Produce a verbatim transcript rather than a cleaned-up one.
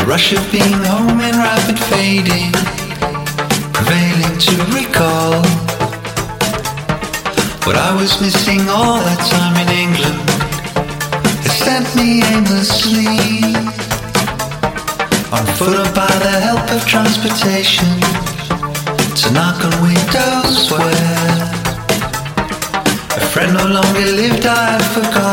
rush of being home in rapid fading, prevailing to recall what I was missing all that time in England. They sent me aimlessly, on foot or by the help of transportation, to knock on windows where a friend no longer lived. I had forgotten